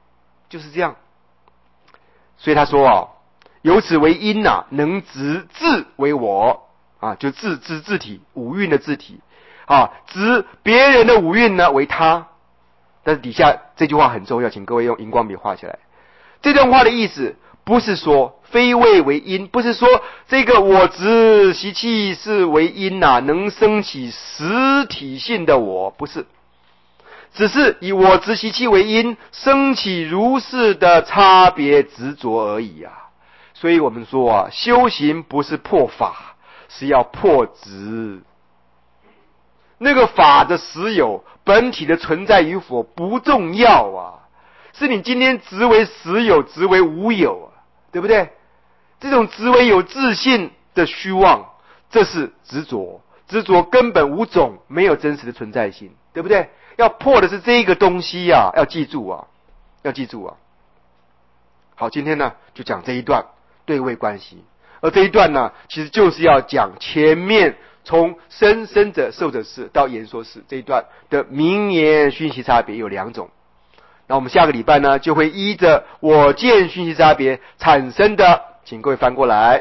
就是这样。所以他说啊，由此为因呐、啊，能执字为我啊，就字字字体五蕴的字体啊，执别人的五蕴呢为他。但是底下这句话很重要，请各位用荧光笔画起来。这段话的意思不是说非谓为因，不是说这个我执习气是为因呐、啊，能生起实体性的我，不是。只是以我执习气为因，生起如是的差别执着而已啊。所以我们说啊，修行不是破法，是要破执。那个法的实有，本体的存在与否不重要啊，是你今天执为实有，执为无有啊，对不对？这种执为有自信的虚妄，这是执着，执着根本无种，没有真实的存在性，对不对？要破的是这个东西啊，要记住啊，要记住啊。好，今天呢就讲这一段对位关系，而这一段呢，其实就是要讲前面从生生者受者事到言说事这一段的名言讯息差别有两种。那我们下个礼拜呢，就会依着我见讯息差别产生的，请各位翻过来，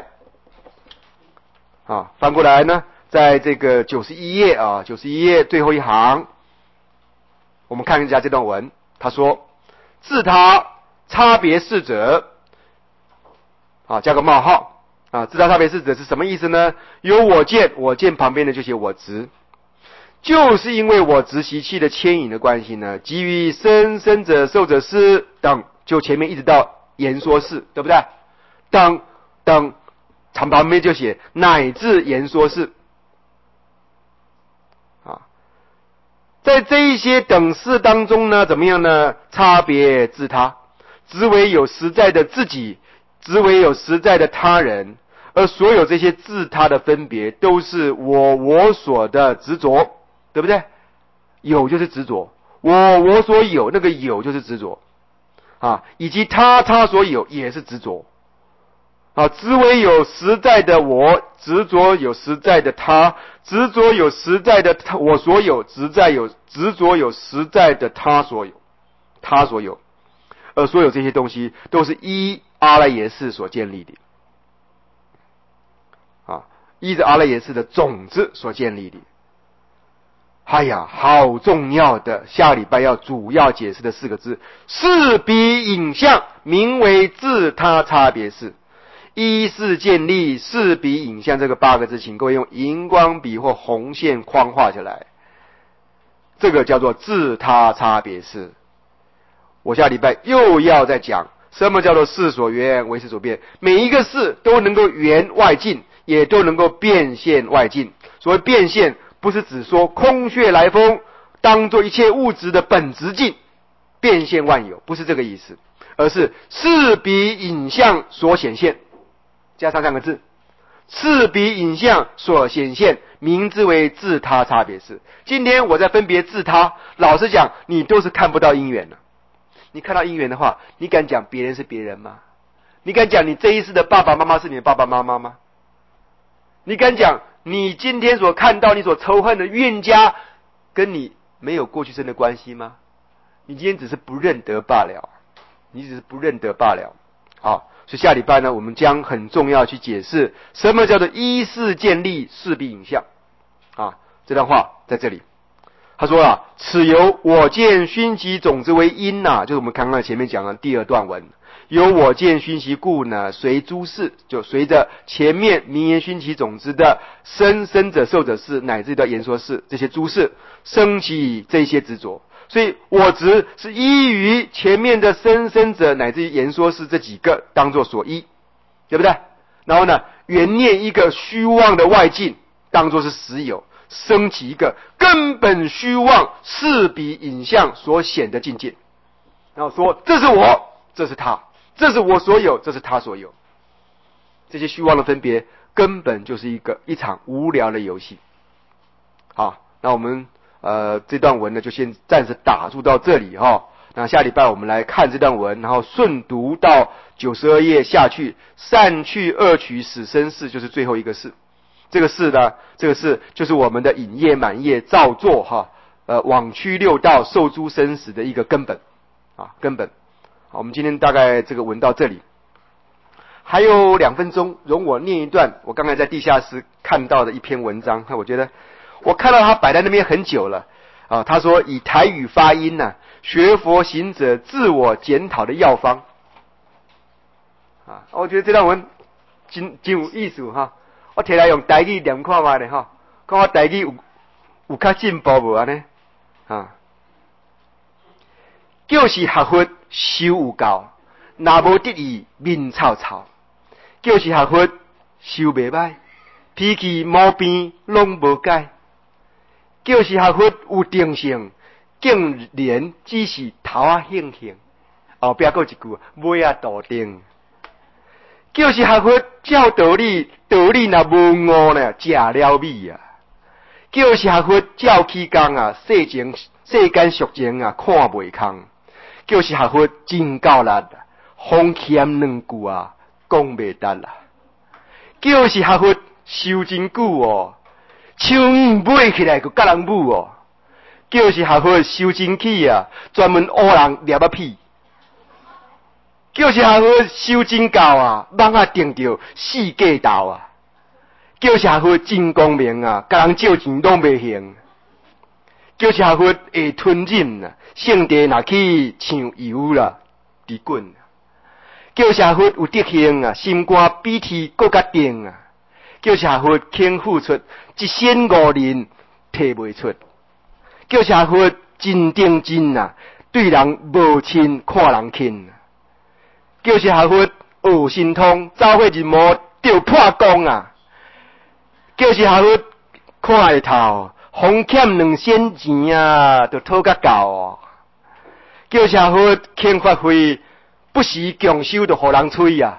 啊，翻过来呢，在这个九十一页啊，九十一页最后一行。我们看一下这段文，他说：自他差别事者，啊，加个冒号啊，自他差别事者是什么意思呢？有我见，我见旁边的就写我执，就是因为我执习气的牵引的关系呢，基于生生者受者事等，就前面一直到言说事，对不对？等等，旁旁边就写乃至言说事。在这一些等式当中呢，怎么样呢？差别自他，只为有实在的自己，只为有实在的他人，而所有这些自他的分别，都是我我所的执着，对不对？有就是执着，我我所有那个有就是执着啊，以及他他所有也是执着啊，只为有实在的我，执着有实在的他，执着有实在的他我所有，执在有执着有实在的他所有，他所有，而所有这些东西都是依阿赖耶识所建立的啊，依着阿赖耶识的种子所建立的。哎呀，好重要的，下礼拜要主要解释的四个字：事彼影像，名为自他差别事。依是建立，事彼影像这个八个字，请各位用荧光笔或红线框画下来。这个叫做自他差别事。我下礼拜又要再讲什么叫做事所缘为事所变，每一个事都能够缘外境，也都能够变现外境。所谓变现，不是只说空穴来风，当作一切物质的本质境，变现万有，不是这个意思，而是事彼影像所显现。加上三个字，事彼影像所显现，名之为自他差别事。今天我在分别自他，老实讲，你都是看不到因缘的。你看到因缘的话，你敢讲别人是别人吗？你敢讲你这一世的爸爸妈妈是你的爸爸妈妈吗？你敢讲你今天所看到你所仇恨的冤家，跟你没有过去生的关系吗？你今天只是不认得罢了，你只是不认得罢了。好，所以下礼拜呢，我们将很重要去解释什么叫做依事建立，事彼影像啊。这段话在这里，他说啊，此由我见熏习种子为因呐、啊，就是我们刚刚前面讲的第二段文，由我见熏习故呢，随诸事，就随着前面名言熏习种子的生生者受者事乃至到言说事这些诸事升起这些执着。所以我执是依于前面的生生者乃至于言说事这几个当作所依，对不对？然后呢，缘念一个虚妄的外境当作是实有，升起一个根本虚妄事彼影像所显的境界，然后说这是我，这是他，这是我所有，这是他所有。这些虚妄的分别根本就是一个一场无聊的游戏。好，那我们呃，这段文呢，就先暂时打住到这里哈、哦。那下礼拜我们来看这段文，然后顺读到九十二页下去，善去恶取死生事，就是最后一个事。这个事呢，这个事就是我们的引业满业造作哈，呃，往趋六道受诸生死的一个根本啊，根本。 好，我们今天大概这个文到这里，还有两分钟，容我念一段我刚才在地下室看到的一篇文章。我觉得我看到他摆在那边很久了啊。他说以台语发音呢、啊，学佛行者自我检讨的药方啊。我觉得这段文真真有意思哈。我摕来用台语念看卖咧哈，看我台语有有较进步无安尼啊？就是学佛修有够，若无得意面臭臭。就是学佛修袂歹，脾气毛病拢无改。就是学佛有定性，竟然只是头啊兴兴。后壁还有一句尾啊笃定。就是学佛照道理，道理若无误呢，食了米啊。就是学佛照起工啊，世情世间俗情啊，看袂空。就是学佛真够力，风欠两句啊，讲袂得啦。就是学佛修真久哦，枪买起来就甲人舞哦。就是学佛修真起啊，专门乌人掠啊屁。就是学佛修真够啊，网啊定着四界道啊。就是学佛真光明啊，甲人借钱拢袂行。就是学佛会吞忍啊，圣地若去抢油啦，伫滚。叫社会有德行啊，心肝比天更加定啊！叫社会肯付出，一身五年摕袂出。叫社会真定真啊，对人无亲看人轻啊！叫社会学神通，走火入魔着破功啊！叫社会看会透，风欠两仙钱啊，着讨甲够哦！叫社会肯发挥。不时强修就互人吹啊！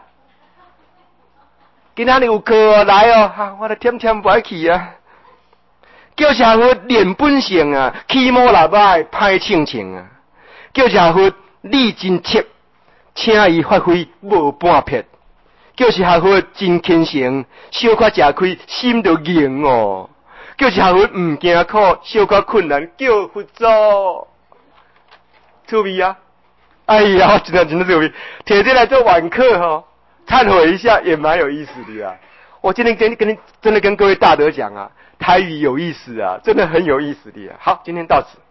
今仔日有课来哦，哈、啊，我都忝忝不爱去啊。叫社会练本性啊，起毛喇叭歹清清啊。叫社会力真切，请伊发挥无半撇。叫社会真虔诚，小可食开心就硬哦。叫社会唔惊苦，小可困难叫佛祖。趣味啊！哎呀，真的真的是有意，铁进来做晚课哈、哦，忏悔一下也蛮有意思的啊。我今天跟跟真的跟各位大德讲啊，台语有意思啊，真的很有意思的啊。好，今天到此。